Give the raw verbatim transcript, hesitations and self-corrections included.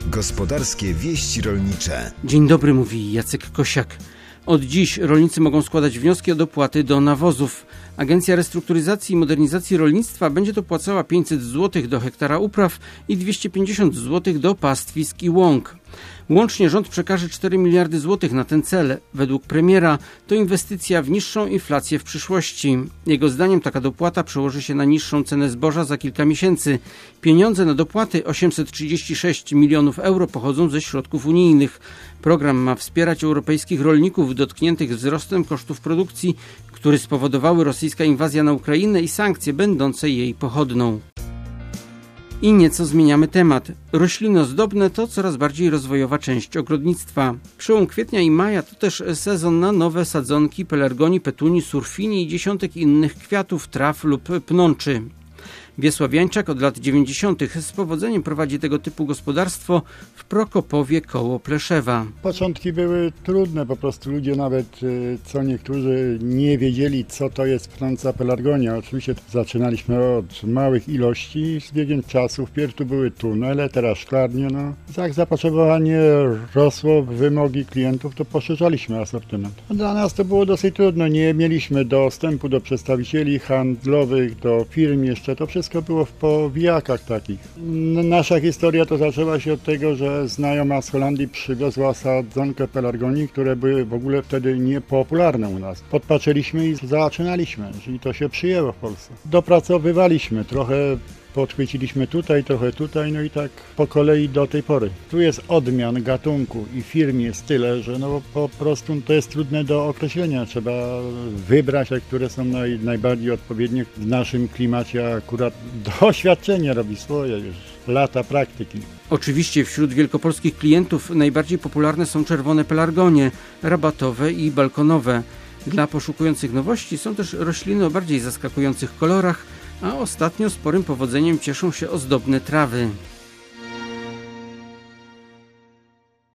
Gospodarskie wieści rolnicze. Dzień dobry, mówi Jacek Kosiak. Od dziś rolnicy mogą składać wnioski o dopłaty do nawozów. Agencja Restrukturyzacji i Modernizacji Rolnictwa będzie dopłacała pięćset złotych do hektara upraw i dwieście pięćdziesiąt złotych do pastwisk i łąk. Łącznie rząd przekaże cztery miliardy złotych na ten cel. Według premiera to inwestycja w niższą inflację w przyszłości. Jego zdaniem taka dopłata przełoży się na niższą cenę zboża za kilka miesięcy. Pieniądze na dopłaty, osiemset trzydzieści sześć milionów euro, pochodzą ze środków unijnych. Program ma wspierać europejskich rolników dotkniętych wzrostem kosztów produkcji, który spowodowały rosyjska inwazja na Ukrainę i sankcje będące jej pochodną. I nieco zmieniamy temat. Rośliny ozdobne to coraz bardziej rozwojowa część ogrodnictwa. Przełom kwietnia i maja to też sezon na nowe sadzonki pelargonii, petunii, surfini i dziesiątek innych kwiatów, traw lub pnączy. Wiesław Jańczak od lat dziewięćdziesiątych z powodzeniem prowadzi tego typu gospodarstwo w Prokopowie koło Pleszewa. Początki były trudne, po prostu ludzie nawet, co niektórzy, nie wiedzieli, co to jest pnąca pelargonia. Oczywiście zaczynaliśmy od małych ilości, z biegiem czasu wpierw tu były tunele, teraz szklarnie. No. Jak zapotrzebowanie rosło, wymogi klientów, to poszerzaliśmy asortyment. Dla nas to było dosyć trudno, nie mieliśmy dostępu do przedstawicieli handlowych, do firm jeszcze, to wszystko Wszystko było w powijakach takich. Nasza historia to zaczęła się od tego, że znajoma z Holandii przywiozła sadzonkę pelargonii, które były w ogóle wtedy niepopularne u nas. Podpatrzyliśmy i zaczynaliśmy, czyli to się przyjęło w Polsce. Dopracowywaliśmy, trochę podchwyciliśmy tutaj, trochę tutaj, no i tak po kolei do tej pory. Tu jest odmian gatunku i firm jest tyle, że no po prostu to jest trudne do określenia. Trzeba wybrać te, które są naj, najbardziej odpowiednie w naszym klimacie, akurat doświadczenie robi swoje już, lata praktyki. Oczywiście wśród wielkopolskich klientów najbardziej popularne są czerwone pelargonie, rabatowe i balkonowe. Dla poszukujących nowości są też rośliny o bardziej zaskakujących kolorach, a ostatnio sporym powodzeniem cieszą się ozdobne trawy.